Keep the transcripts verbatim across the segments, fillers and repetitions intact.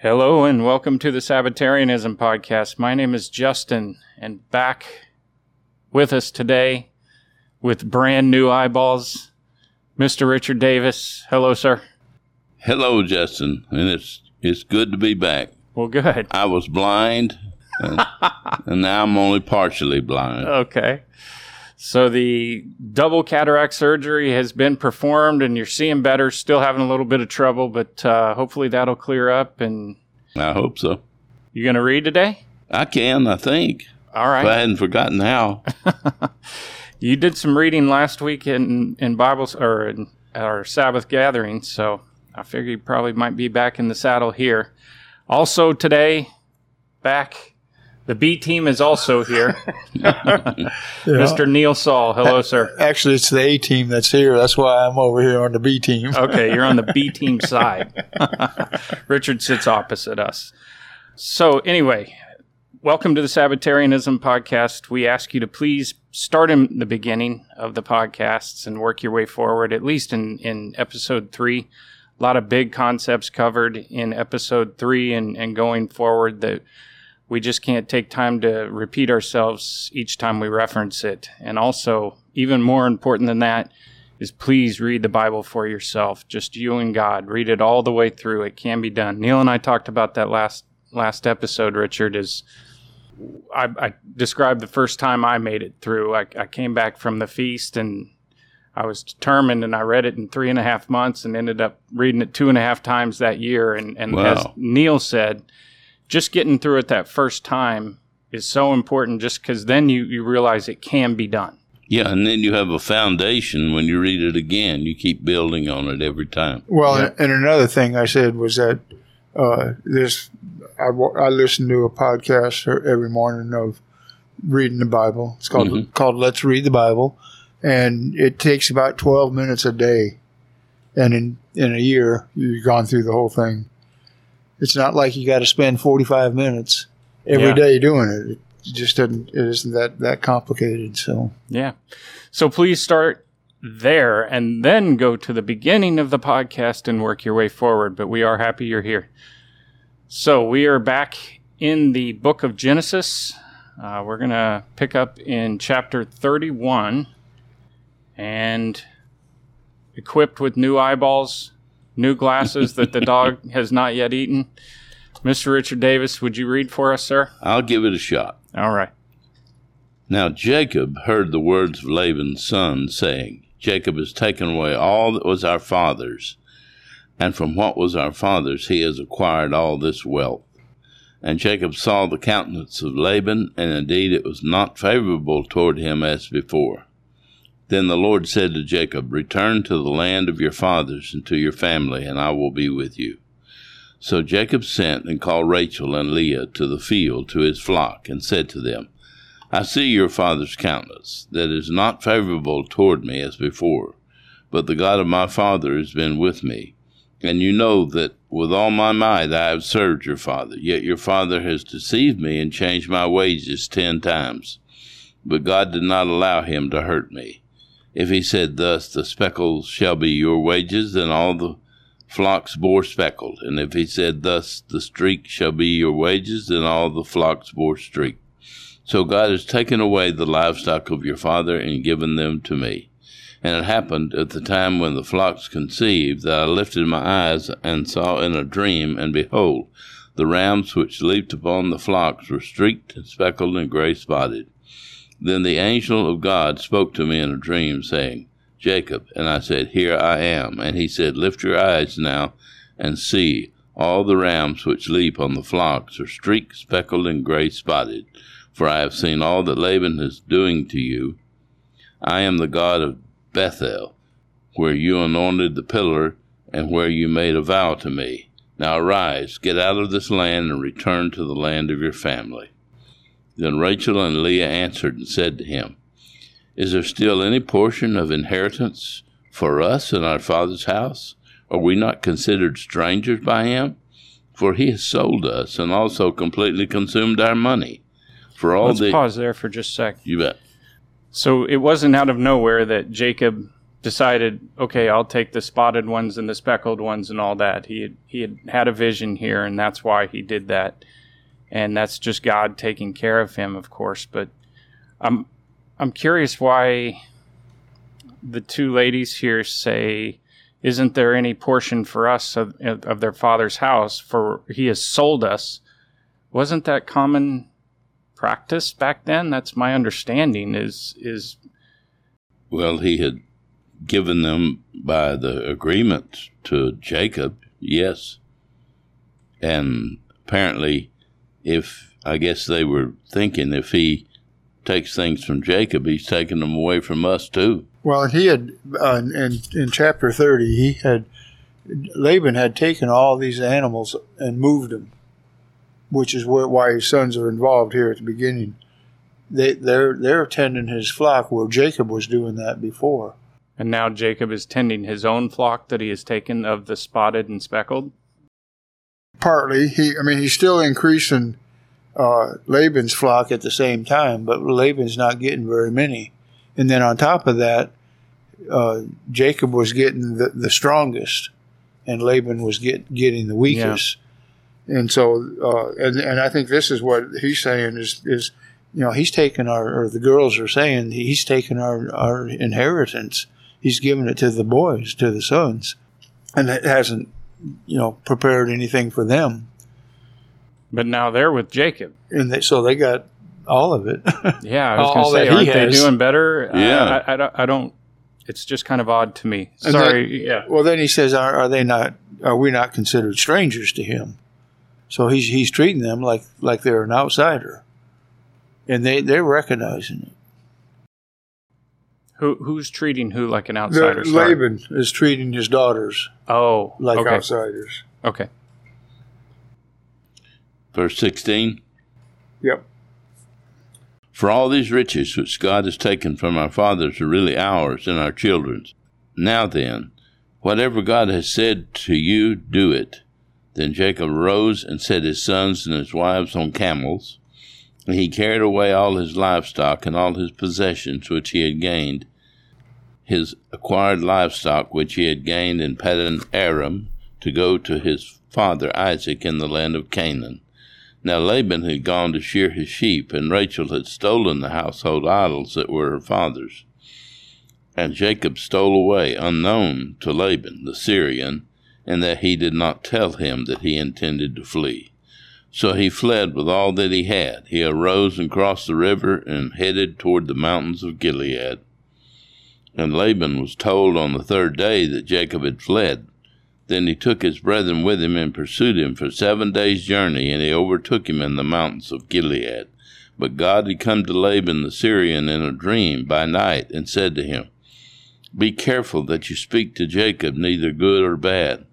Hello and welcome to the Sabbatarianism Podcast. My name is Justin, and back with us today with brand new eyeballs, Mister Richard Davis. Hello, sir. Hello, Justin, and it's it's good to be back. Well, good. I was blind, and, and now I'm only partially blind. Okay. So the double cataract surgery has been performed, and you're seeing better. Still having a little bit of trouble, but uh, hopefully that'll clear up. And I hope so. You going to read today? I can, I think. All right. If I hadn't forgotten how. You did some reading last week in in Bibles or in our Sabbath gathering, so I figure you probably might be back in the saddle here. Also today, back. The B team is also here. yeah. Mister Neil Saul. Hello, sir. Actually, it's the A team that's here. That's why I'm over here on the B team. Okay, you're on the B team side. Richard sits opposite us. So anyway, welcome to the Sabbatarianism Podcast. We ask you to please start in the beginning of the podcasts and work your way forward, at least in, in episode three. A lot of big concepts covered in episode three and, and going forward that we just can't take time to repeat ourselves each time we reference it. And also, even more important than that, is please read the Bible for yourself. Just you and God. Read it all the way through. It can be done. Neil and I talked about that last last episode, Richard, is I, I described the first time I made it through. I, I came back from the feast, and I was determined, and I read it in three and a half months and ended up reading it two and a half times that year. And, and wow. As Neil said, just getting through it that first time is so important just because then you, you realize it can be done. Yeah, and then you have a foundation when you read it again. You keep building on it every time. Well, yeah. and another thing I said was that uh, this I, I listen to a podcast every morning of reading the Bible. It's called mm-hmm. called Let's Read the Bible, and it takes about twelve minutes a day. And in, in a year, you've gone through the whole thing. It's not like you got to spend forty-five minutes every yeah. day doing it. It just doesn't. It isn't that, that complicated. So yeah. So please start there and then go to the beginning of the podcast and work your way forward. But we are happy you're here. So we are back in the book of Genesis. Uh, we're gonna pick up in chapter thirty-one, and equipped with new eyeballs. New glasses that the dog has not yet eaten. Mister Richard Davis, would you read for us, sir? I'll give it a shot. All right. Now Jacob heard the words of Laban's son, saying, Jacob has taken away all that was our father's, and from what was our father's he has acquired all this wealth. And Jacob saw the countenance of Laban, and indeed it was not favorable toward him as before. Then the Lord said to Jacob, Return to the land of your fathers and to your family, and I will be with you. So Jacob sent and called Rachel and Leah to the field to his flock, and said to them, I see your father's countenance, that is not favorable toward me as before, but the God of my father has been with me. And you know that with all my might I have served your father, yet your father has deceived me and changed my wages ten times. But God did not allow him to hurt me. If he said thus, the speckles shall be your wages, then all the flocks bore speckled. And if he said thus, the streak shall be your wages, then all the flocks bore streak. So God has taken away the livestock of your father and given them to me. And it happened at the time when the flocks conceived that I lifted my eyes and saw in a dream, and behold, the rams which leaped upon the flocks were streaked and speckled and gray spotted. Then the angel of God spoke to me in a dream, saying, Jacob. And I said, Here I am. And he said, Lift your eyes now, and see, all the rams which leap on the flocks are streaked, speckled, and gray spotted. For I have seen all that Laban is doing to you. I am the God of Bethel, where you anointed the pillar, and where you made a vow to me. Now arise, get out of this land, and return to the land of your family. Then Rachel and Leah answered and said to him, Is there still any portion of inheritance for us in our father's house? Are we not considered strangers by him? For he has sold us and also completely consumed our money. For all Let's the... pause there for just a sec. You bet. So it wasn't out of nowhere that Jacob decided, okay, I'll take the spotted ones and the speckled ones and all that. He had, he had had a vision here, and that's why he did that. And that's just God taking care of him, of course. But I'm I'm curious why the two ladies here say, isn't there any portion for us of, of their father's house, for he has sold us? Wasn't that common practice back then? That's my understanding is is Well, he had given them by the agreement to Jacob, yes. And apparently, if, I guess they were thinking if he takes things from Jacob, he's taking them away from us too. Well, he had, uh, in, in chapter thirty, he had, Laban had taken all these animals and moved them, which is where, why his sons are involved here at the beginning. They, they're, they're tending his flock where Jacob was doing that before. And now Jacob is tending his own flock that he has taken of the spotted and speckled? Partly. He, I mean, he's still increasing uh, Laban's flock at the same time, but Laban's not getting very many. And then on top of that, uh, Jacob was getting the, the strongest, and Laban was get, getting the weakest. Yeah. And so, uh, and, and I think this is what he's saying is, is you know, he's taking our, or the girls are saying, he's taking our, our inheritance. He's giving it to the boys, to the sons. And it hasn't, you know, prepared anything for them. But now they're with Jacob. And they, so they got all of it. Yeah, I was going to say, aren't they doing better? Yeah. I, I, I, don't, I don't, it's just kind of odd to me. Sorry, then, yeah. Well, then he says, are, are they not, are we not considered strangers to him? So he's he's treating them like, like they're an outsider. And they, they're recognizing it. Who Who's treating who like an outsider? The, Laban is treating his daughters oh, like okay. outsiders. Okay. Verse sixteen. Yep. For all these riches which God has taken from our fathers are really ours and our children's. Now then, whatever God has said to you, do it. Then Jacob rose and set his sons and his wives on camels, and he carried away all his livestock and all his possessions which he had gained, his acquired livestock which he had gained in Paddan Aram, to go to his father Isaac in the land of Canaan. Now Laban had gone to shear his sheep, and Rachel had stolen the household idols that were her father's. And Jacob stole away unknown to Laban the Syrian, and that he did not tell him that he intended to flee. So he fled with all that he had. He arose and crossed the river and headed toward the mountains of Gilead. And Laban was told on the third day that Jacob had fled. Then he took his brethren with him and pursued him for seven days' journey, and he overtook him in the mountains of Gilead. But God had come to Laban the Syrian in a dream by night, and said to him, Be careful that you speak to Jacob neither good or bad.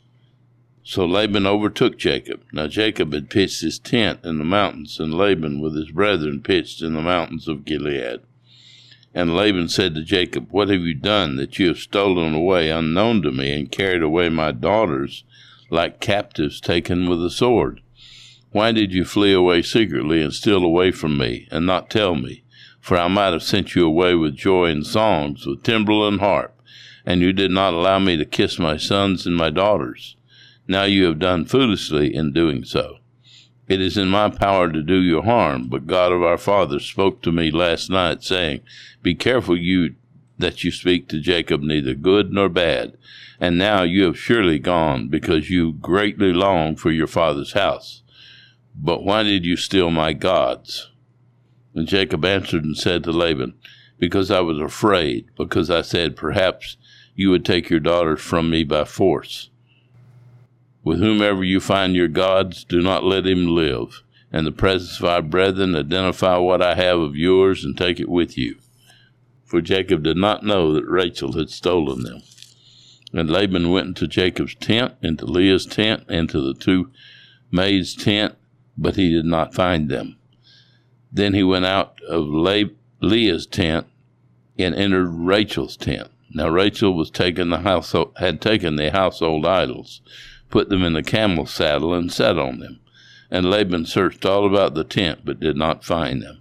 So Laban overtook Jacob. Now Jacob had pitched his tent in the mountains, and Laban with his brethren pitched in the mountains of Gilead. And Laban said to Jacob, What have you done, that you have stolen away unknown to me, and carried away my daughters like captives taken with a sword? Why did you flee away secretly and steal away from me, and not tell me? For I might have sent you away with joy and songs, with timbrel and harp, and you did not allow me to kiss my sons and my daughters. Now you have done foolishly in doing so. It is in my power to do you harm, but God of our fathers spoke to me last night, saying, Be careful you that you speak to Jacob neither good nor bad. And now you have surely gone, because you greatly long for your father's house. But why did you steal my gods? And Jacob answered and said to Laban, Because I was afraid, because I said, Perhaps you would take your daughters from me by force. With whomever you find your gods, do not let him live. In the presence of our brethren, identify what I have of yours and take it with you. For Jacob did not know that Rachel had stolen them. And Laban went into Jacob's tent, into Leah's tent, and to the two maids' tent, but he did not find them. Then he went out of Le- Leah's tent and entered Rachel's tent. Now Rachel was taken the household, had taken the household idols, put them in the camel's saddle, and sat on them. And Laban searched all about the tent, but did not find them.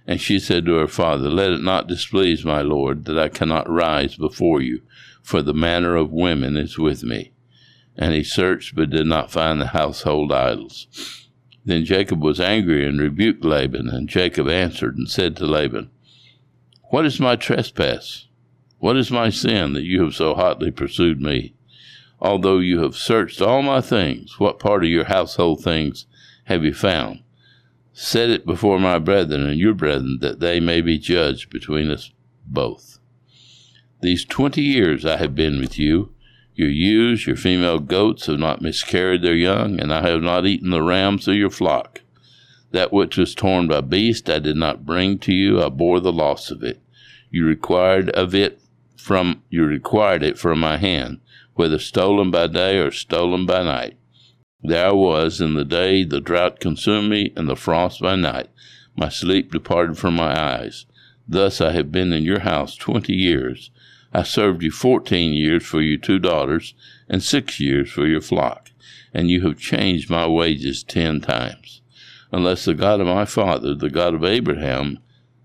And she said to her father, Let it not displease my lord, that I cannot rise before you, for the manner of women is with me. And he searched, but did not find the household idols. Then Jacob was angry and rebuked Laban, and Jacob answered and said to Laban, What is my trespass? What is my sin that you have so hotly pursued me? Although you have searched all my things, what part of your household things have you found? Set it before my brethren and your brethren, that they may be judged between us both. These twenty years I have been with you. Your ewes, your female goats have not miscarried their young, and I have not eaten the rams of your flock. That which was torn by beast I did not bring to you, I bore the loss of it. You required of it from you required it from my hand, whether stolen by day or stolen by night. There I was in the day, the drought consumed me, and the frost by night. My sleep departed from my eyes. Thus I have been in your house twenty years. I served you fourteen years for your two daughters, and six years for your flock, and you have changed my wages ten times. Unless the God of my father, the God of Abraham,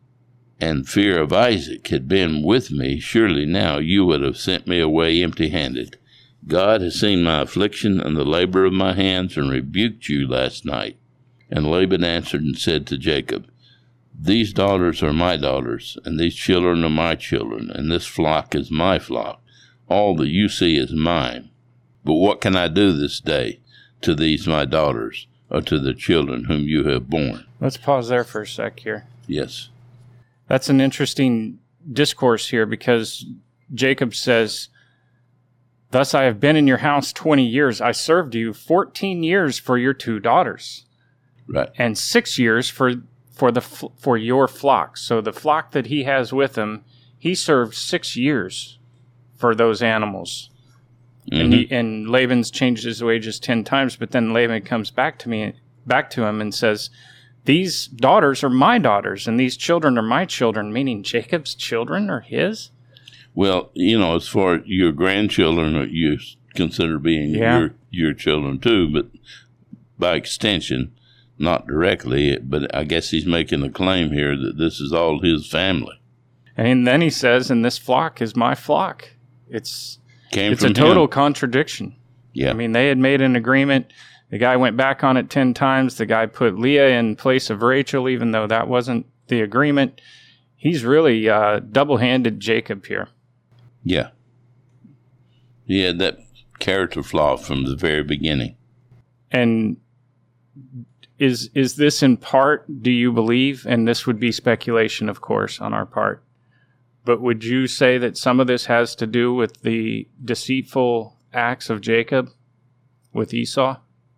and fear of Isaac had been with me, surely now you would have sent me away empty-handed. God has seen my affliction and the labor of my hands, and rebuked you last night. And Laban answered and said to Jacob, These daughters are my daughters, and these children are my children, and this flock is my flock. All that you see is mine. But what can I do this day to these my daughters, or to the children whom you have borne? Let's pause there for a sec here. Yes. That's an interesting discourse here, because Jacob says, Thus I have been in your house twenty years. I served you fourteen years for your two daughters. Right. And six years for for the for your flock. So the flock that he has with him, he served six years for those animals. Mm-hmm. And he, and Laban's changed his wages ten times, but then Laban comes back to me back to him and says, These daughters are my daughters, and these children are my children, meaning Jacob's children are his? Well, you know, as far as your grandchildren, you consider being yeah. your your children too, but by extension, not directly. But I guess he's making a claim here that this is all his family. And then he says, "And this flock is my flock." It's Came it's from a total him. contradiction. Yeah, I mean, they had made an agreement. The guy went back on it ten times. The guy put Leah in place of Rachel, even though that wasn't the agreement. He's really uh, double-handed Jacob here. Yeah. He had that character flaw from the very beginning. And is is this in part, do you believe, and this would be speculation, of course, on our part, but would you say that some of this has to do with the deceitful acts of Jacob with Esau?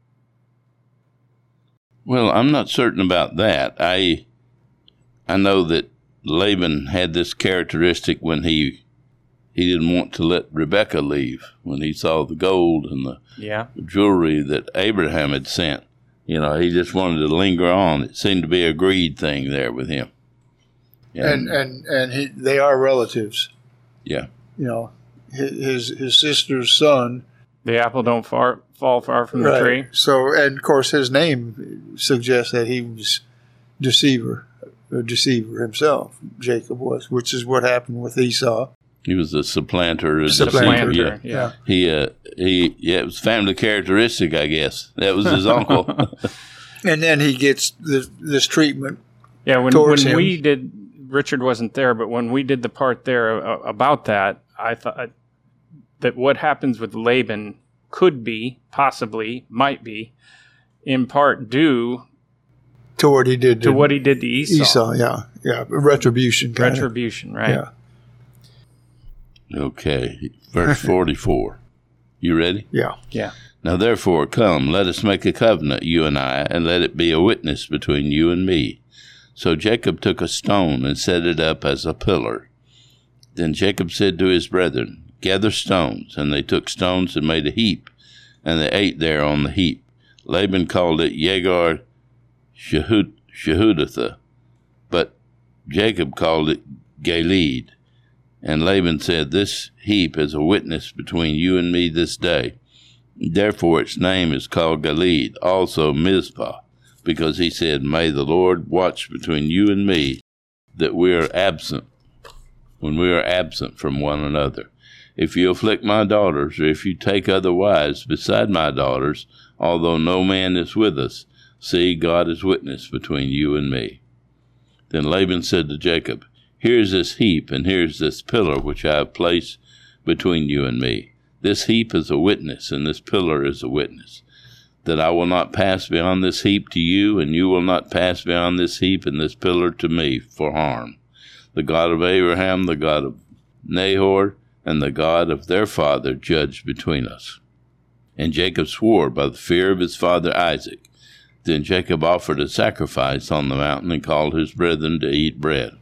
Well, I'm not certain about that. I I know that Laban had this characteristic when he he didn't want to let Rebekah leave, when he saw the gold and the yeah. jewelry that Abraham had sent. You know, he just wanted to linger on. It seemed to be a greed thing there with him. And and and, and he, they are relatives. Yeah. You know, his his sister's son. The apple don't far, fall far from right. the tree. So, and of course, his name suggests that he was deceiver, a deceiver himself. Jacob was, which is what happened with Esau. He was a supplanter. A supplanter, yeah. yeah. He, uh, he, yeah, it was family characteristic, I guess. That was his uncle. And then he gets this, this treatment. Yeah, when, towards when him. we did, Richard wasn't there, but when we did the part there uh, about that, I thought that what happens with Laban could be, possibly, might be, in part due to what he did to, to what he did to Esau. Esau, yeah, yeah, retribution, kinda. retribution, right? Yeah. Okay, verse forty-four. You ready? Yeah. Yeah. Now therefore, come, let us make a covenant, you and I, and let it be a witness between you and me. So Jacob took a stone and set it up as a pillar. Then Jacob said to his brethren, Gather stones. And they took stones and made a heap, and they ate there on the heap. Laban called it Yegar Shehudatha, but Jacob called it Gilead. And Laban said, This heap is a witness between you and me this day. Therefore its name is called Gilead, also Mizpah, because he said, May the Lord watch between you and me, that we are absent, when we are absent from one another. If you afflict my daughters, or if you take other wives beside my daughters, although no man is with us, see, God is witness between you and me. Then Laban said to Jacob, Here is this heap, and here is this pillar which I have placed between you and me. This heap is a witness, and this pillar is a witness, that I will not pass beyond this heap to you, and you will not pass beyond this heap and this pillar to me for harm. The God of Abraham, the God of Nahor, and the God of their father judged between us. And Jacob swore by the fear of his father Isaac. Then Jacob offered a sacrifice on the mountain and called his brethren to eat bread.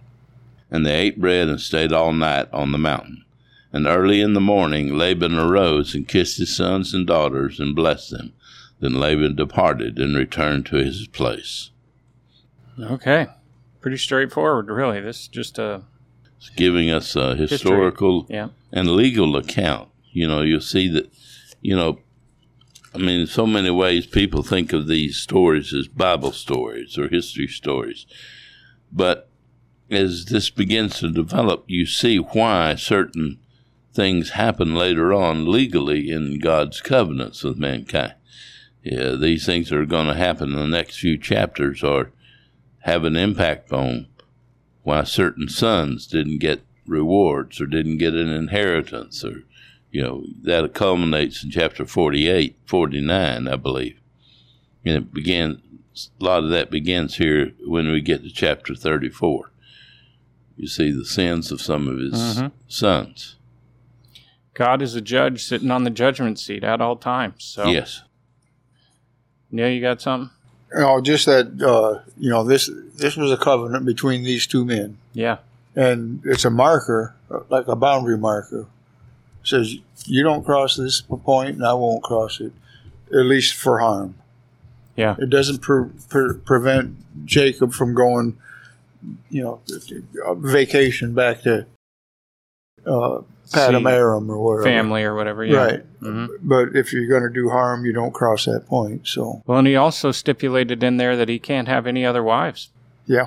And they ate bread and stayed all night on the mountain. And early in the morning Laban arose and kissed his sons and daughters and blessed them. Then Laban departed and returned to his place. Okay. Pretty straightforward, really. This is just a... It's giving us a historical yeah. and legal account. You know, you'll see that, you know, I mean, in so many ways people think of these stories as Bible stories or history stories. But as this begins to develop, you see why certain things happen later on legally in God's covenants with mankind. Yeah, these things that are going to happen in the next few chapters or have an impact on why certain sons didn't get rewards or didn't get an inheritance, or, you know, that culminates in chapter forty-eight, forty-nine, I believe. And it began, a lot of that begins here when we get to chapter thirty-four. You see the sins of some of his mm-hmm. sons. God is a judge sitting on the judgment seat at all times. So. Yes. Neil, you got something? Oh, just that, uh, you know, this this was a covenant between these two men. Yeah. And it's a marker, like a boundary marker. It says, you don't cross this point, and I won't cross it, at least for harm. Yeah. It doesn't pre- pre- prevent Jacob from going, you know, vacation back to uh, Padam Aram or whatever. Family or whatever, yeah. Right. Mm-hmm. But if you're going to do harm, you don't cross that point. So. Well, and he also stipulated in there that he can't have any other wives. Yeah.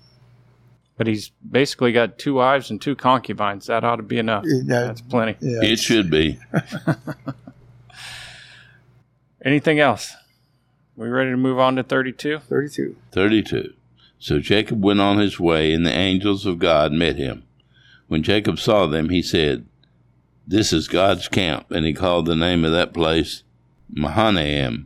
But he's basically got two wives and two concubines. That ought to be enough. That, That's plenty. Yeah. It should be. Anything else? We ready to move on to thirty-two? thirty-two. thirty-two. So Jacob went on his way, and the angels of God met him. When Jacob saw them, he said, This is God's camp, and he called the name of that place Mahanaim.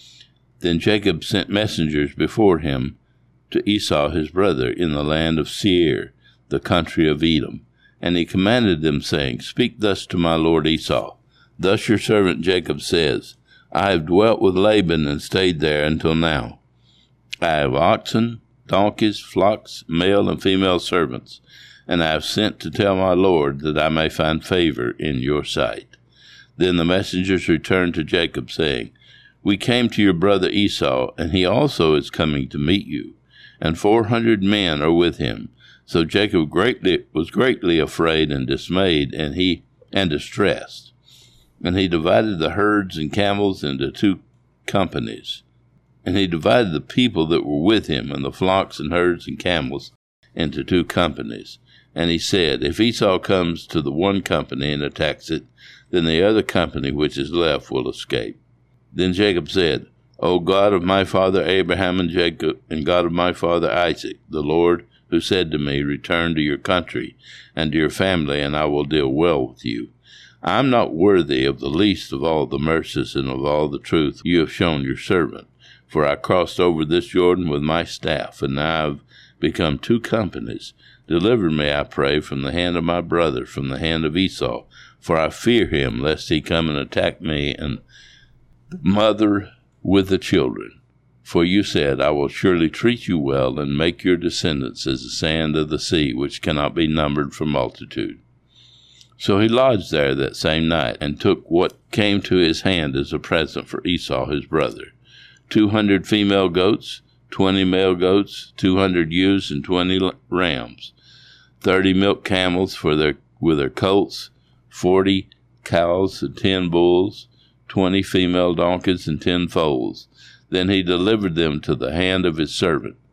Then Jacob sent messengers before him to Esau his brother in the land of Seir, the country of Edom. And he commanded them, saying, Speak thus to my lord Esau. Thus your servant Jacob says, I have dwelt with Laban and stayed there until now. I have oxen, donkeys, flocks, male and female servants, and I have sent to tell my lord that I may find favor in your sight. Then the messengers returned to Jacob, saying, We came to your brother Esau, and he also is coming to meet you, and four hundred men are with him. So Jacob greatly was greatly afraid and dismayed, and he and distressed. And he divided the herds and camels into two companies. And he divided the people that were with him, and the flocks and herds and camels, into two companies. And he said, If Esau comes to the one company and attacks it, then the other company which is left will escape. Then Jacob said, O God of my father Abraham and Jacob, and God of my father Isaac, the Lord who said to me, Return to your country and to your family, and I will deal well with you. I am not worthy of the least of all the mercies and of all the truth you have shown your servant. For I crossed over this Jordan with my staff, and now I have become two companies. Deliver me, I pray, from the hand of my brother, from the hand of Esau, for I fear him, lest he come and attack me, and the mother with the children. For you said, I will surely treat you well, and make your descendants as the sand of the sea, which cannot be numbered for multitude. So he lodged there that same night, and took what came to his hand as a present for Esau his brother, two hundred female goats, twenty male goats, two hundred ewes, and twenty rams, thirty milk camels for their with their colts, forty cows and ten bulls, twenty female donkeys and ten foals. Then he delivered them to the hand of his servant.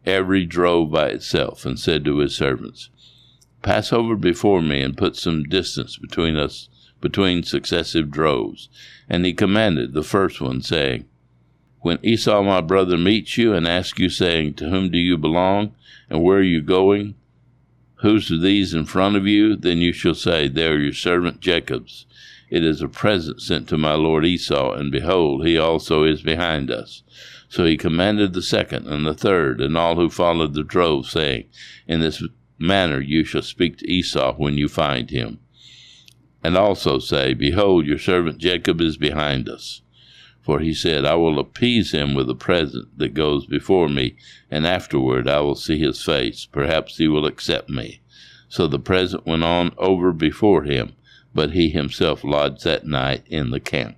every drove by itself, and said to his servants, Pass over before me, and put some distance between us, between successive droves. And he commanded the first one, saying, When Esau my brother meets you, and asks you, saying, To whom do you belong, and where are you going? Whose are these in front of you? Then you shall say, They are your servant Jacob's. It is a present sent to my lord Esau, and behold, he also is behind us. So he commanded the second and the third, and all who followed the drove, saying, In this manner you shall speak to Esau when you find him. And also say, Behold, your servant Jacob is behind us. For he said, I will appease him with a present that goes before me, and afterward I will see his face. Perhaps he will accept me. So the present went on over before him, but he himself lodged that night in the camp.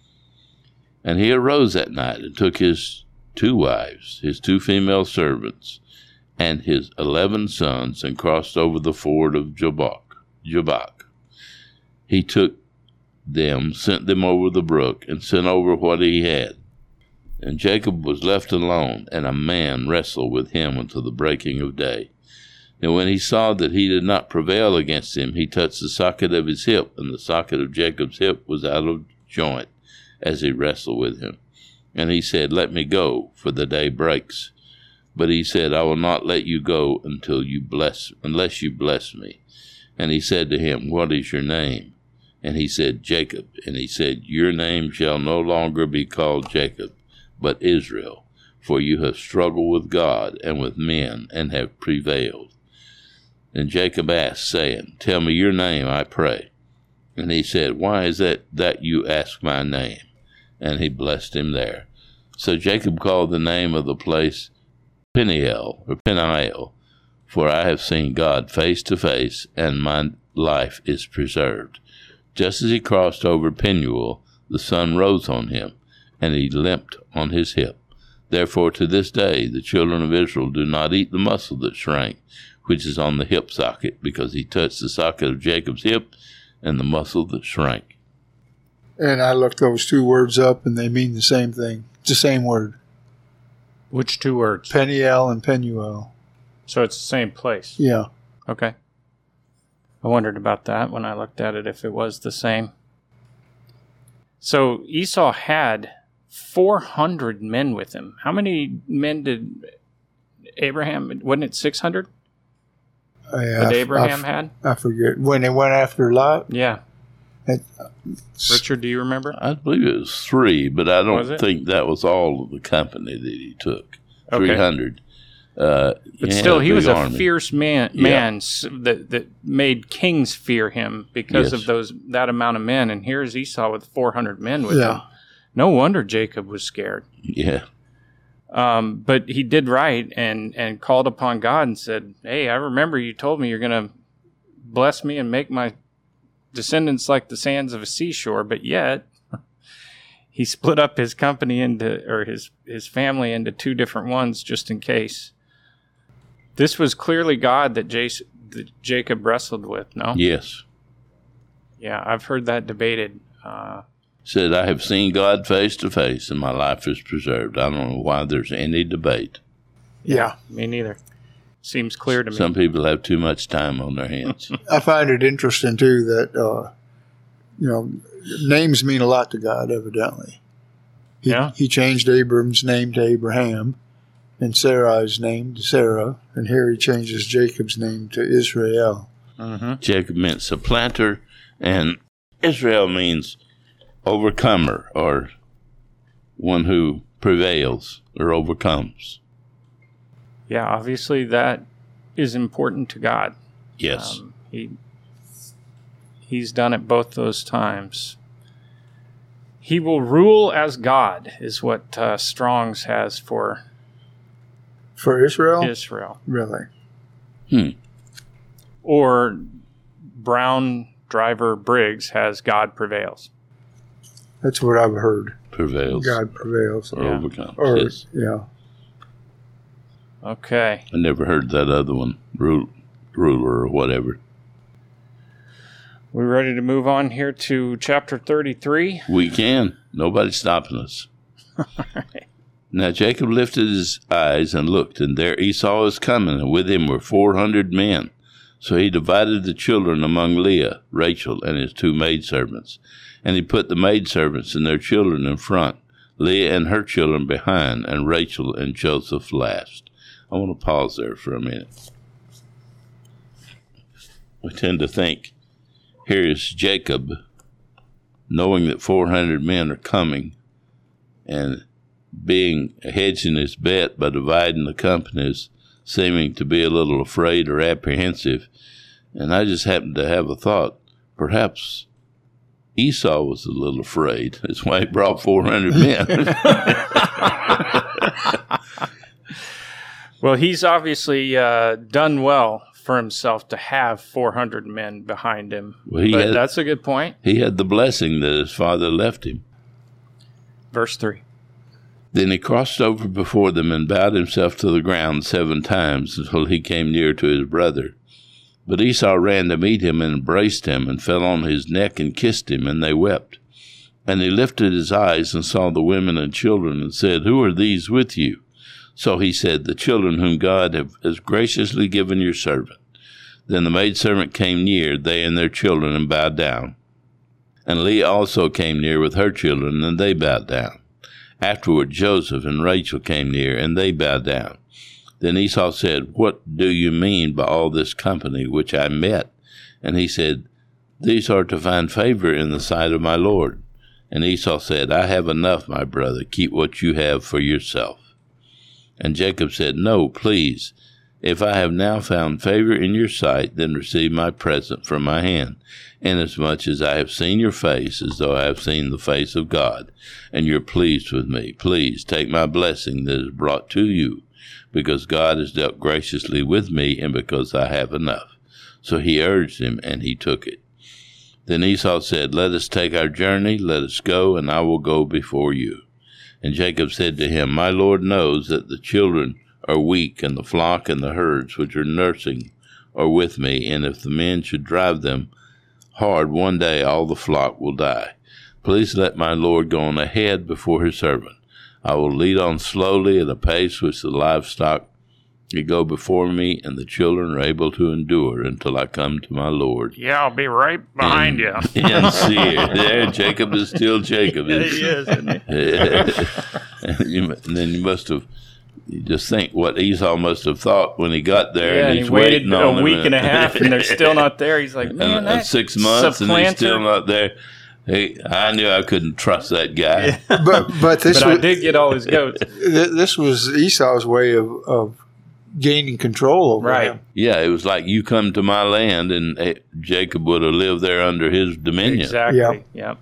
And he arose that night, and took his two wives, his two female servants, and his eleven sons, and crossed over the ford of Jabbok. Jabbok. He took them, sent them over the brook, and sent over what he had. And Jacob was left alone, and a man wrestled with him until the breaking of day. And when he saw that he did not prevail against him, he touched the socket of his hip, and the socket of Jacob's hip was out of joint, as he wrestled with him. And he said, Let me go, for the day breaks. But he said, I will not let you go until you bless, unless you bless me. And he said to him, What is your name? And he said, Jacob. And he said, Your name shall no longer be called Jacob, but Israel, for you have struggled with God and with men, and have prevailed. And Jacob asked, saying, Tell me your name, I pray. And he said, Why is it that you ask my name? And he blessed him there. So Jacob called the name of the place Peniel, or Peniel, for I have seen God face to face, and my life is preserved. Just as he crossed over Penuel, the sun rose on him, and he limped on his hip. Therefore to this day the children of Israel do not eat the muscle that shrank, which is on the hip socket, because he touched the socket of Jacob's hip, and the muscle that shrank. And I looked those two words up, and they mean the same thing. It's the same word. Which two words? Peniel and Penuel. So it's the same place. Yeah. Okay. I wondered about that when I looked at it, if it was the same. So Esau had four hundred men with him. How many men did Abraham, wasn't it six hundred? Uh, yeah, that I, Abraham I, had? I forget. When they went after Lot? Yeah. It, Richard, do you remember? I believe it was three, but I Was don't it? think that was all of the company that he took. Okay. three hundred. Uh, But he still, had he was a army. fierce man, Yeah. man s- that, that made kings fear him because Yes. of those that amount of men. And here's Esau with four hundred men with Yeah. him. No wonder Jacob was scared. Yeah. Um, but he did right and, and called upon God and said, Hey, I remember you told me you're going to bless me and make my descendants like the sands of a seashore. But yet, he split up his company into, or his, his family into two different ones just in case. This was clearly God that, Jace, that Jacob wrestled with, no? Yes. Yeah, I've heard that debated. Uh, Said, I have seen God face to face, and my life is preserved. I don't know why there's any debate. Yeah. me neither. Seems clear to me. Some people have too much time on their hands. I find it interesting, too, that, uh, you know, names mean a lot to God, evidently. He, Yeah. He changed Abram's name to Abraham, and Sarai's name to Sarah, and here he changes Jacob's name to Israel. Mm-hmm. Jacob meant supplanter, and Israel means overcomer, or one who prevails or overcomes. Yeah, obviously that is important to God. Yes. Um, he He's done it both those times. He will rule as God is what uh, Strong's has for For Israel? Israel. Really? Hmm. Or Brown Driver Briggs has God prevails. That's what I've heard. Prevails. God prevails. Or Yeah. overcomes. Or, Yes. yeah. Okay. I never heard that other one. Rule, ruler or whatever. We ready to move on here to chapter thirty-three? We can. Nobody's stopping us. Now Jacob lifted his eyes and looked, and there Esau was coming, and with him were four hundred men. So he divided the children among Leah, Rachel, and his two maidservants. And he put the maidservants and their children in front, Leah and her children behind, and Rachel and Joseph last. I want to pause there for a minute. We tend to think, here is Jacob, knowing that four hundred men are coming, and being hedging his bet by dividing the companies, seeming to be a little afraid or apprehensive. And I just happened to have a thought, perhaps Esau was a little afraid. That's why he brought four hundred men. Well, he's obviously uh, done well for himself to have four hundred men behind him. Well, he but had, that's a good point. He had the blessing that his father left him. Verse three. Then he crossed over before them and bowed himself to the ground seven times until he came near to his brother. But Esau ran to meet him and embraced him and fell on his neck and kissed him, and they wept. And he lifted his eyes and saw the women and children and said, Who are these with you? So he said, The children whom God has graciously given your servant. Then the maidservant came near, they and their children, and bowed down. And Leah also came near with her children, and they bowed down. Afterward Joseph and Rachel came near, and they bowed down. Then Esau said, What do you mean by all this company which I met? And he said, These are to find favor in the sight of my Lord. And Esau said, I have enough, my brother. Keep what you have for yourself. And Jacob said, No, please. If I have now found favor in your sight, then receive my present from my hand, inasmuch as I have seen your face as though I have seen the face of God, and you're pleased with me. Please take my blessing that is brought to you, because God has dealt graciously with me, and because I have enough. So he urged him, and he took it. Then Esau said, Let us take our journey, let us go, and I will go before you. And Jacob said to him, My Lord knows that the children are weak, and the flock and the herds which are nursing are with me, and if the men should drive them hard, one day all the flock will die. Please let my Lord go on ahead before his servant. I will lead on slowly at a pace which the livestock may go before me, and the children are able to endure until I come to my Lord. Yeah, I'll be right behind in, you. In Seir. There, Jacob is still Jacob. Yeah, he is, isn't he? and, you, and then you must have, you just think what Esau must have thought when he got there. Yeah, and and he's he waited waiting on a week him. and a half, and they're still not there. He's like, man, and, that and six months, supplanter. and he's still not there. Hey, I knew I couldn't trust that guy. Yeah. But but this but was, I did get all his goats. th- this was Esau's way of, of gaining control over Right. him. Yeah, it was like you come to my land, and eh, Jacob would have lived there under his dominion. Exactly. Yep. Yep.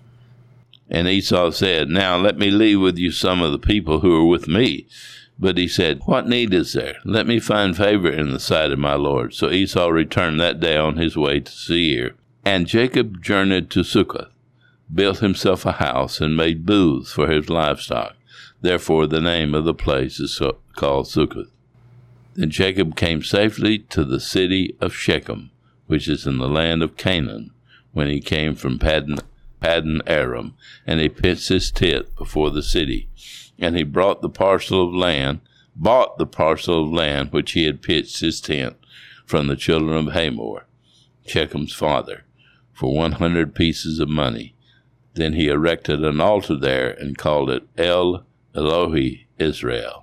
And Esau said, Now let me leave with you some of the people who are with me. But he said, What need is there? Let me find favor in the sight of my Lord. So Esau returned that day on his way to Seir. And Jacob journeyed to Succoth, built himself a house, and made booths for his livestock. Therefore the name of the place is so called Succoth. Then Jacob came safely to the city of Shechem, which is in the land of Canaan, when he came from Paddan, Paddan Aram, and he pitched his tent before the city. And he brought the parcel of land, bought the parcel of land which he had pitched his tent from the children of Hamor, Shechem's father, for one hundred pieces of money. Then he erected an altar there and called it El Elohi Israel,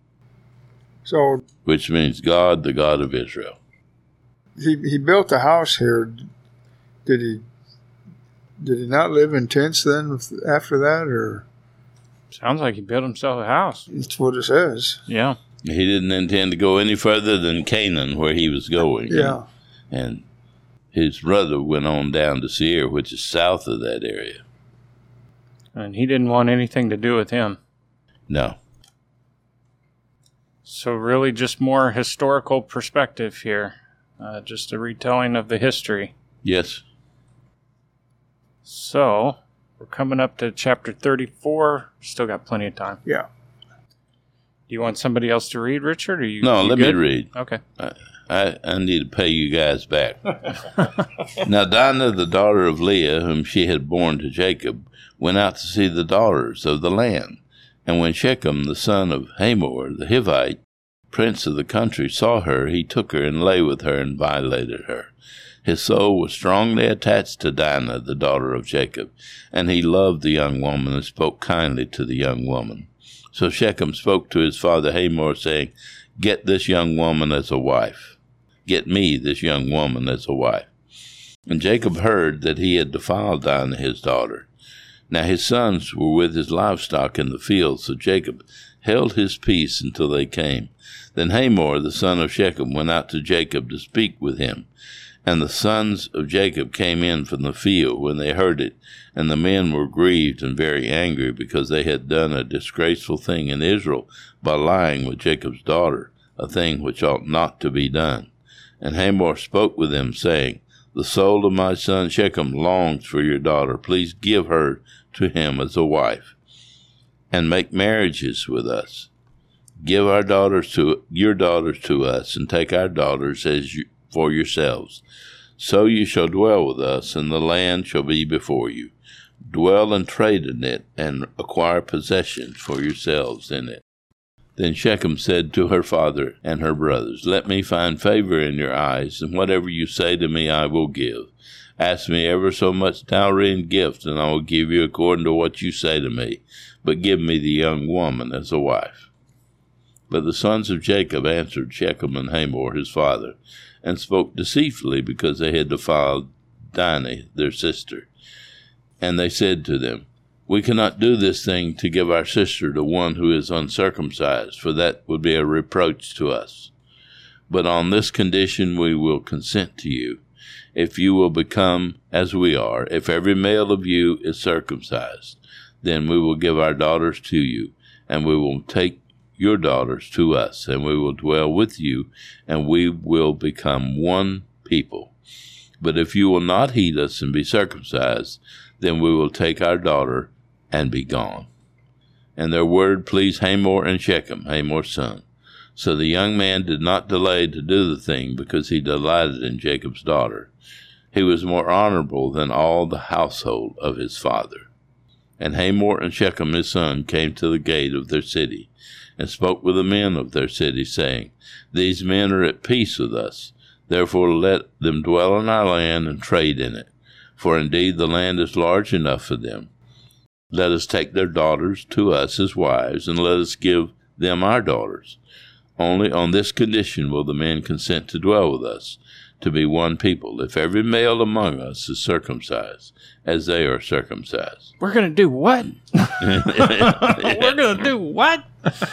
So which means God, the God of Israel. he he built a house here. Did he did he not live in tents then after that, or Sounds like he built himself a house. that's what it says? Yeah. He didn't intend to go any further than Canaan, where he was going. Yeah. And his brother went on down to Seir, which is south of that area. And he didn't want anything to do with him. No. So really just more historical perspective here. Uh, just a retelling of the history. Yes. So, we're coming up to chapter thirty-four. Still got plenty of time. Yeah. Do you want somebody else to read, Richard? Or you, No, you let good? me read. Okay. I, I need to pay you guys back. Now Dinah, the daughter of Leah, whom she had borne to Jacob, went out to see the daughters of the land. And when Shechem, the son of Hamor, the Hivite, prince of the country, saw her, he took her and lay with her and violated her. His soul was strongly attached to Dinah, the daughter of Jacob, and he loved the young woman and spoke kindly to the young woman. So Shechem spoke to his father Hamor, saying, Get this young woman as a wife. Get me this young woman as a wife. And Jacob heard that he had defiled Dinah his daughter. Now his sons were with his livestock in the field, so Jacob held his peace until they came. Then Hamor, the son of Shechem, went out to Jacob to speak with him. And the sons of Jacob came in from the field when they heard it, and the men were grieved and very angry, because they had done a disgraceful thing in Israel by lying with Jacob's daughter, a thing which ought not to be done. And Hamor spoke with them, saying, The soul of my son Shechem longs for your daughter. Please give her to him as a wife, and make marriages with us. Give our daughters to your daughters to us, and take our daughters as you, for yourselves. So you shall dwell with us, and the land shall be before you. Dwell and trade in it, and acquire possessions for yourselves in it. Then Shechem said to her father and her brothers, Let me find favor in your eyes, and whatever you say to me I will give. Ask me ever so much dowry and gift, and I will give you according to what you say to me. But give me the young woman as a wife. But the sons of Jacob answered Shechem and Hamor his father, and spoke deceitfully, because they had defiled Dinah their sister. And they said to them, We cannot do this thing to give our sister to one who is uncircumcised, for that would be a reproach to us. But on this condition we will consent to you, if you will become as we are. If every male of you is circumcised, then we will give our daughters to you, and we will take your daughters to us, and we will dwell with you, and we will become one people. But if you will not heed us and be circumcised, then we will take our daughter and be gone. And their word pleased Hamor and Shechem, Hamor's son. So the young man did not delay to do the thing, because he delighted in Jacob's daughter. He was more honorable than all the household of his father. And Hamor and Shechem his son came to the gate of their city, and spoke with the men of their city, saying, These men are at peace with us. Therefore let them dwell in our land and trade in it. For indeed the land is large enough for them. Let us take their daughters to us as wives, and let us give them our daughters. Only on this condition will the men consent to dwell with us, to be one people, if every male among us is circumcised, as they are circumcised. We're going to do what? We're going to do what?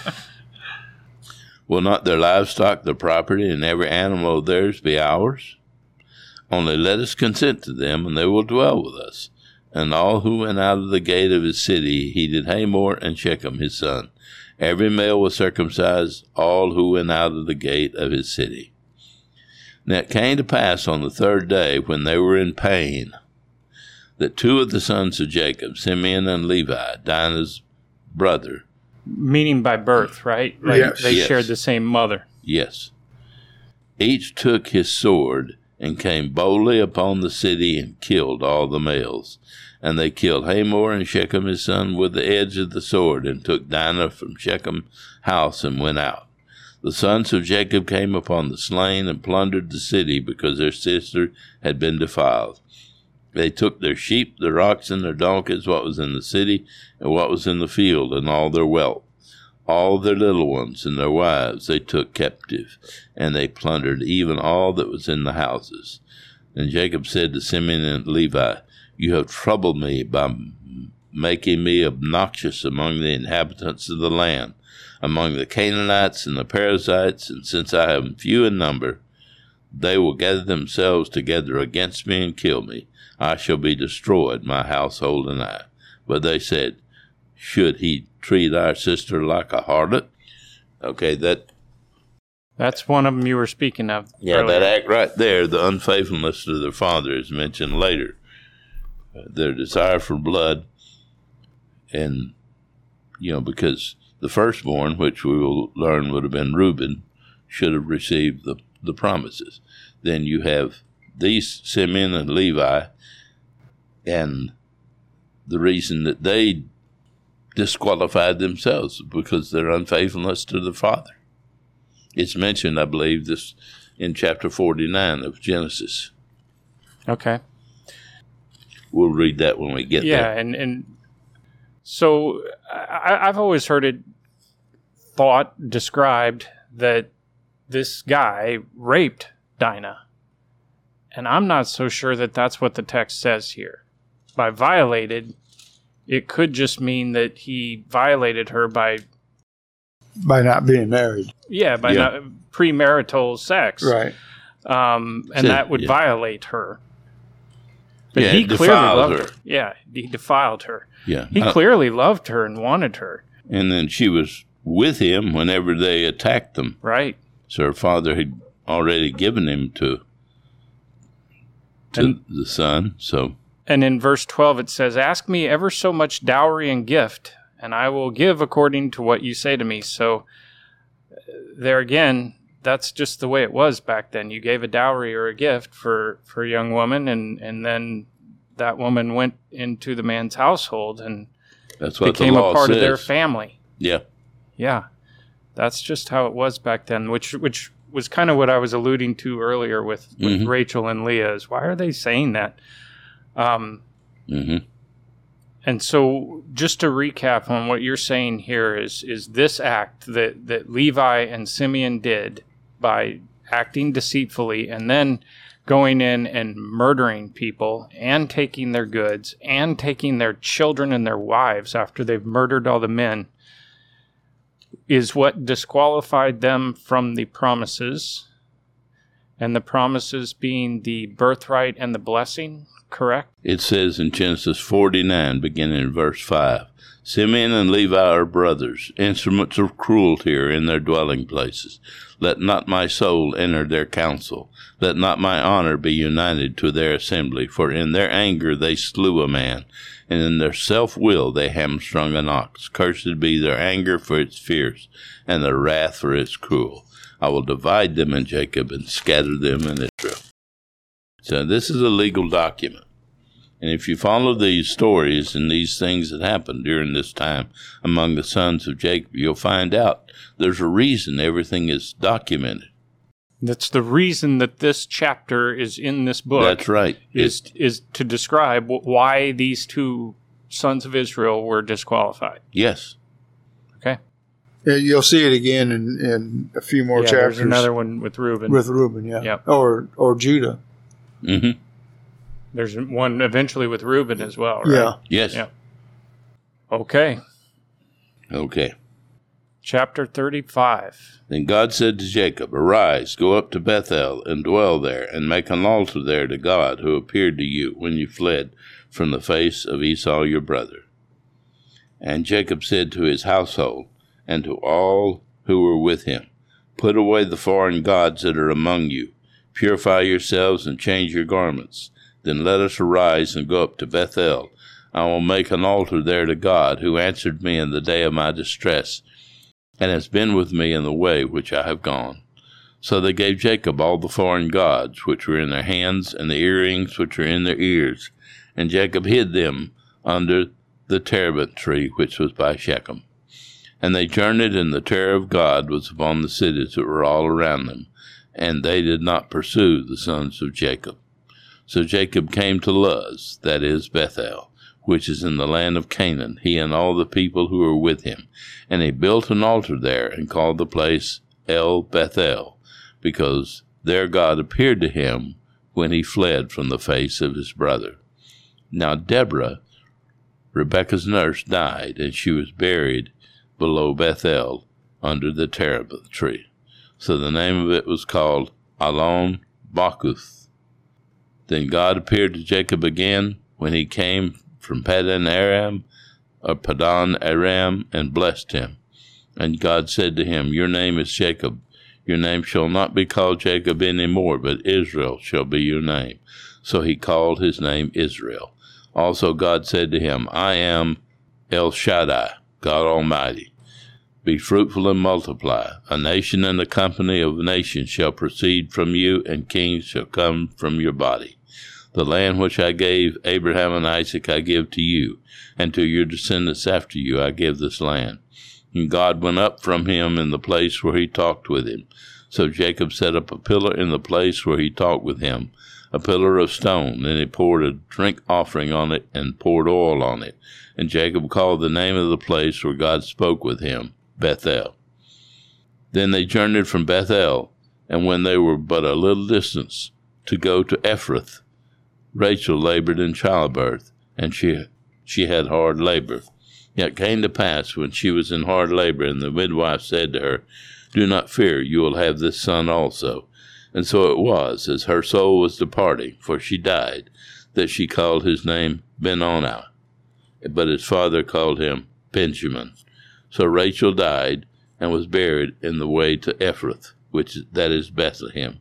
Will not their livestock, their property, and every animal of theirs be ours? Only let us consent to them, and they will dwell with us. And all who went out of the gate of his city heeded Hamor and Shechem his son. Every male was circumcised, all who went out of the gate of his city. Now it came to pass on the third day, when they were in pain, that two of the sons of Jacob, Simeon and Levi, Dinah's brother. Meaning by birth, right? Like Yes. they Yes. shared the same mother. Yes. Each took his sword and came boldly upon the city and killed all the males. And they killed Hamor and Shechem his son with the edge of the sword, and took Dinah from Shechem's house and went out. The sons of Jacob came upon the slain and plundered the city, because their sister had been defiled. They took their sheep, their oxen, their donkeys, what was in the city, and what was in the field, and all their wealth. All their little ones and their wives they took captive, and they plundered even all that was in the houses. And Jacob said to Simeon and Levi, You have troubled me by making me obnoxious among the inhabitants of the land, among the Canaanites and the Perizzites, and since I am few in number, they will gather themselves together against me and kill me. I shall be destroyed, my household and I. But they said, Should he treat our sister like a harlot? Okay, that... That's one of them you were speaking of. Yeah, earlier. that act right there, the unfaithfulness to their father, is mentioned later. Uh, their desire for blood, and, you know, because the firstborn, which we will learn would have been Reuben, should have received the, the promises. Then you have these Simeon and Levi, and the reason that they disqualified themselves because of their unfaithfulness to the father. It's mentioned, I believe, this in chapter forty-nine of Genesis. Okay. We'll read that when we get yeah, there. Yeah, and, and so I, I've always heard it thought, described, that this guy raped Dinah. And I'm not so sure that that's what the text says here. By violated, it could just mean that he violated her by... By not being married. Yeah, by Yeah. not premarital sex. Right. Um, and So, that would yeah. violate her. But Yeah, he it clearly defiled loved her. her. Yeah, he defiled her. Yeah. He Uh, clearly loved her and wanted her. and then she was with him whenever they attacked them. Right. So her father had already given him to, to And- the son. So, And in verse twelve it says, "Ask me ever so much dowry and gift, and I will give according to what you say to me." So uh, there again, that's just the way it was back then. You gave a dowry or a gift for, for a young woman, and, and then that woman went into the man's household and that's what became the a law part says. of their family. Yeah. Yeah, that's just how it was back then, which which was kind of what I was alluding to earlier with, with Mhm. Rachel and Leah, is why are they saying that? Um, hmm and so just to recap on what you're saying here is is this act that, that Levi and Simeon did by acting deceitfully and then going in and murdering people and taking their goods and taking their children and their wives after they've murdered all the men is what disqualified them from the promises, and the promises being the birthright and the blessing, correct? It says in Genesis forty-nine, beginning in verse five, Simeon and Levi are brothers. Instruments of cruelty are in their dwelling places. Let not my soul enter their council. Let not my honor be united to their assembly. For in their anger they slew a man, and in their self-will they hamstrung an ox. Cursed be their anger, for it's fierce, and their wrath, for it's cruel. I will divide them in Jacob and scatter them in Israel. So this is a legal document. And if you follow these stories and these things that happened during this time among the sons of Jacob, you'll find out there's a reason everything is documented. That's the reason that this chapter is in this book. That's right. Is It- is to describe wh- why these two sons of Israel were disqualified. yes. Okay. Yeah, you'll see it again in, in a few more yeah, chapters. there's another one with Reuben. with Reuben, yeah. Yep. Or or Judah. Mm-hmm. There's one eventually with Reuben as well, right? Yeah. Yes. Yeah. Okay. Okay. Chapter thirty-five. Then God said to Jacob, Arise, go up to Bethel, and dwell there, and make an altar there to God, who appeared to you when you fled from the face of Esau your brother. And Jacob said to his household, and to all who were with him, Put away the foreign gods that are among you. Purify yourselves and change your garments. Then let us arise and go up to Bethel. I will make an altar there to God, who answered me in the day of my distress, and has been with me in the way which I have gone. So they gave Jacob all the foreign gods which were in their hands, and the earrings which were in their ears. And Jacob hid them under the terebinth tree which was by Shechem. And they journeyed, and the terror of God was upon the cities that were all around them, and they did not pursue the sons of Jacob. So Jacob came to Luz, that is Bethel, which is in the land of Canaan, he and all the people who were with him. And he built an altar there, and called the place El Bethel, because there God appeared to him when he fled from the face of his brother. Now Deborah, Rebekah's nurse, died, and she was buried below Bethel under the terebinth tree. So the name of it was called Allon Bakuth. Then God appeared to Jacob again when he came from Padan Aram, or Padan Aram, and blessed him. And God said to him, Your name is Jacob. Your name shall not be called Jacob any more, but Israel shall be your name. So he called his name Israel. Also God said to him, I am El Shaddai, God Almighty. Be fruitful and multiply. A nation and a company of nations shall proceed from you, and kings shall come from your body. The land which I gave Abraham and Isaac I give to you, and to your descendants after you I give this land. And God went up from him in the place where he talked with him. So Jacob set up a pillar in the place where he talked with him, a pillar of stone. Then he poured a drink offering on it and poured oil on it. And Jacob called the name of the place where God spoke with him, Bethel. Then they journeyed from Bethel, and when they were but a little distance, to go to Ephrath, Rachel labored in childbirth, and she she had hard labor. Yet came to pass, when she was in hard labor, and the midwife said to her, Do not fear, you will have this son also. And so it was, as her soul was departing, for she died, that she called his name Benoni. But his father called him Benjamin. So Rachel died, and was buried in the way to Ephrath, which that is Bethlehem.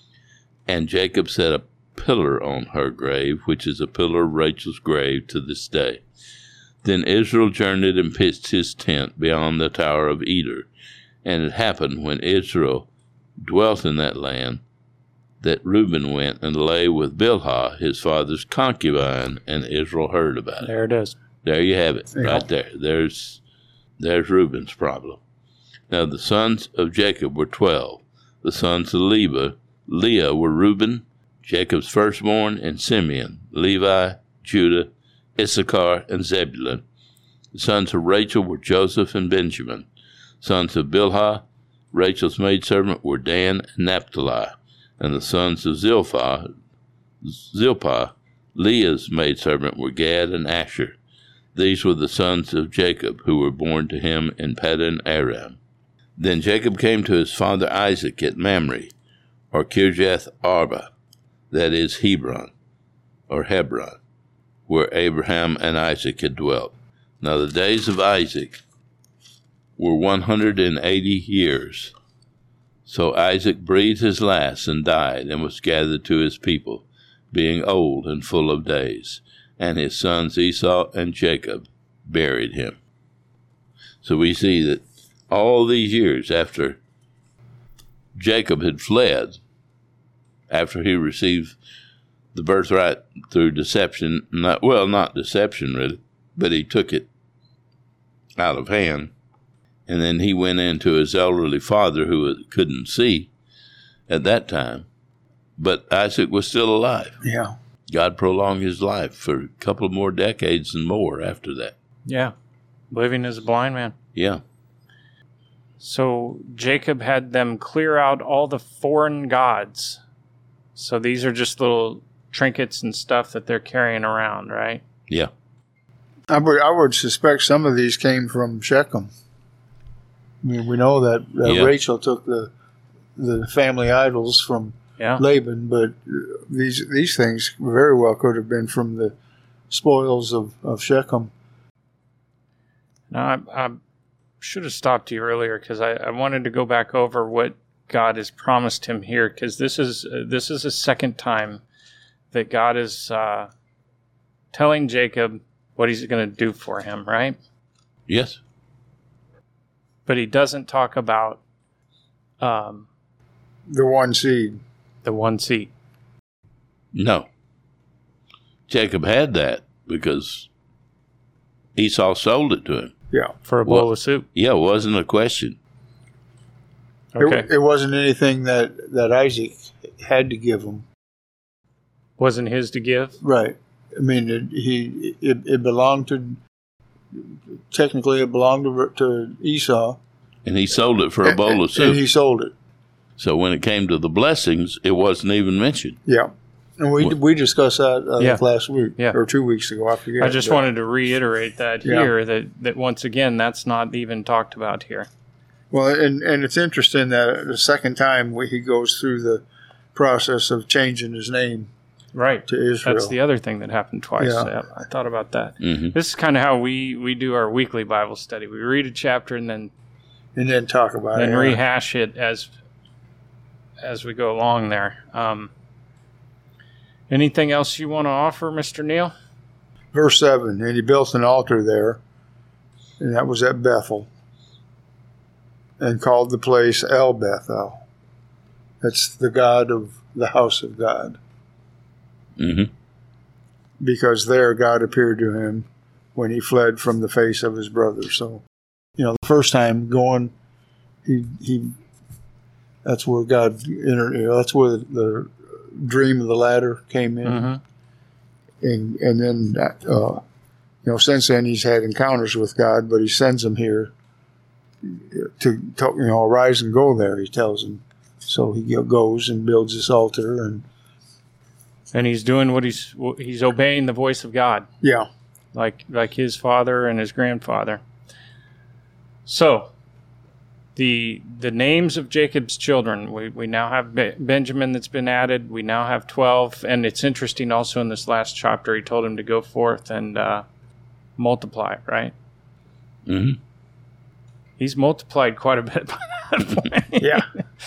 And Jacob set a pillar on her grave, which is a pillar of Rachel's grave to this day. Then Israel journeyed and pitched his tent beyond the tower of Eder. And it happened, when Israel dwelt in that land, that Reuben went and lay with Bilhah, his father's concubine, and Israel heard about it. There it is. There you have it, Yeah. right there. There's, there's Reuben's problem. Now the sons of Jacob were twelve. The sons of Leah, Leah were Reuben, Jacob's firstborn, and Simeon, Levi, Judah, Issachar, and Zebulun. The sons of Rachel were Joseph and Benjamin. Sons of Bilhah, Rachel's maidservant, were Dan and Naphtali. And the sons of Zilpah, Zilpah, Leah's maidservant, were Gad and Asher. These were the sons of Jacob, who were born to him in Paddan Aram. Then Jacob came to his father Isaac at Mamre, or Kirjath Arba, that is Hebron, or Hebron, where Abraham and Isaac had dwelt. Now the days of Isaac were one hundred and eighty years. So Isaac breathed his last and died, and was gathered to his people, being old and full of days. And his sons Esau and Jacob buried him. So we see that all these years after Jacob had fled, after he received the birthright through deception, not well, not deception really, but he took it out of hand, and then he went into his elderly father who couldn't see at that time, but Isaac was still alive. Yeah. God prolonged his life for a couple more decades and more after that. Yeah. Living as a blind man. Yeah. So Jacob had them clear out all the foreign gods. So these are just little trinkets and stuff that they're carrying around, right? Yeah. I would, I would suspect some of these came from Shechem. I mean, we know that, that Yeah. Rachel took the the family idols from Yeah. Laban, but these these things very well could have been from the spoils of, of Shechem. Now, I, I should have stopped you earlier because I, I wanted to go back over what God has promised him here, because this is uh, this is a second time that God is uh, telling Jacob what he's going to do for him, right? Yes. But he doesn't talk about um, The one seed. the one seed. No. Jacob had that because Esau sold it to him. Yeah. For a bowl Well, of soup. Yeah, it wasn't a question. Okay. It, it wasn't anything that, that Isaac had to give him. Wasn't his to give? Right. I mean, it, he it, it belonged to, technically it belonged to, to Esau. And he sold it for a bowl of soup. And he sold it. So when it came to the blessings, it wasn't even mentioned. Yeah. And we What? we discussed that uh, Yeah. last week. Yeah. Or two weeks ago. I forget. I just But- wanted to reiterate that Yeah. here, that, that once again, that's not even talked about here. Well, and, and it's interesting that the second time we, he goes through the process of changing his name Right. to Israel. That's the other thing that happened twice. Yeah. Yeah, I thought about that. hmm This is kind of how we, we do our weekly Bible study. We read a chapter and then and then talk about and it. rehash it as as we go along there. Um, anything else you want to offer, Mister Neal? Verse seven, and he built an altar there, and that was at Bethel, and called the place El Bethel. That's the God of the house of God. hmm because there God appeared to him when he fled from the face of his brother. So, you know, the first time going, he he that's where God entered. You know, that's where the, the dream of the ladder came in, mm-hmm. and and then uh, you know, since then he's had encounters with God, but he sends him here to talk, you know, arise and go there. He tells him, so he goes and builds this altar, and and he's doing what he's he's obeying the voice of God. Yeah, like like his father and his grandfather. So, the the names of Jacob's children. We we now have Be- Benjamin that's been added. We now have twelve, and it's interesting. Also, in this last chapter, he told him to go forth and uh, multiply. Right. Mm-hmm. He's multiplied quite a bit by that point. Yeah.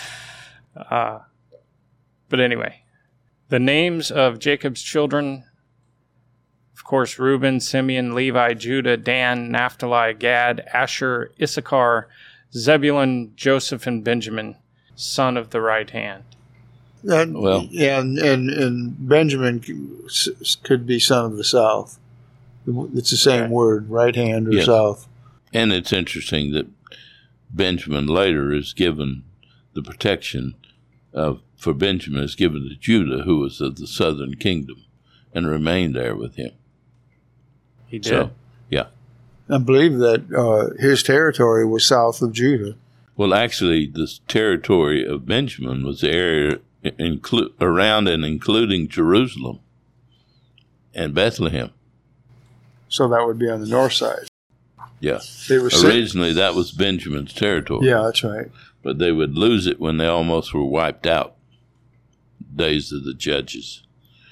Uh, but anyway, the names of Jacob's children, of course, Reuben, Simeon, Levi, Judah, Dan, Naphtali, Gad, Asher, Issachar, Zebulun, Joseph, and Benjamin, son of the right hand. And, well, yeah, and, and, and Benjamin could be son of the south. It's the same okay. word, right hand or yes. south. And it's interesting that Benjamin later is given the protection of, for Benjamin is given to Judah, who was of the southern kingdom, and remained there with him. He did? So, yeah. I believe that uh, his territory was south of Judah. Well, actually, the territory of Benjamin was the area inclu- around and including Jerusalem and Bethlehem. So that would be on the north side. Yeah. They were Originally, that was Benjamin's territory. Yeah, that's right. But they would lose it when they almost were wiped out. Days of the Judges.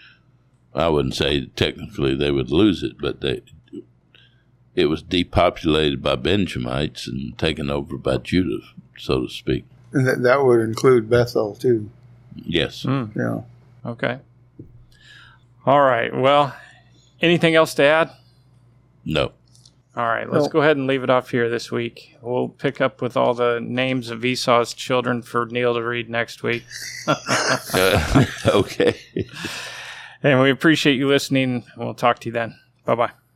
I wouldn't say technically they would lose it, but they it was depopulated by Benjamites and taken over by Judah, so to speak. And that, that would include Bethel, too. Yes. Mm. Yeah. Okay. All right. Well, anything else to add? No. All right, let's go ahead and leave it off here this week. We'll pick up with all the names of Esau's children for Neil to read next week. uh, okay. And we appreciate you listening. We'll talk to you then. Bye-bye.